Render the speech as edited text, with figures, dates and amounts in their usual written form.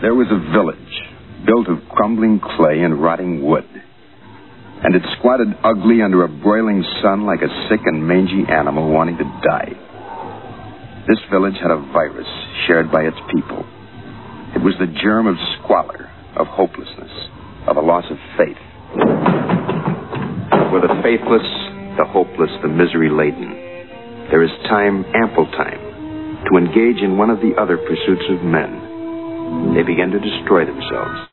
There was a village built of crumbling clay and rotting wood, and it squatted ugly under a broiling sun like a sick and mangy animal wanting to die. This village had a virus shared by its people. It was the germ of squalor, of hopelessness, of a loss of faith. For the faithless, the hopeless, the misery-laden, there is time, ample time, to engage in one of the other pursuits of men. They begin to destroy themselves.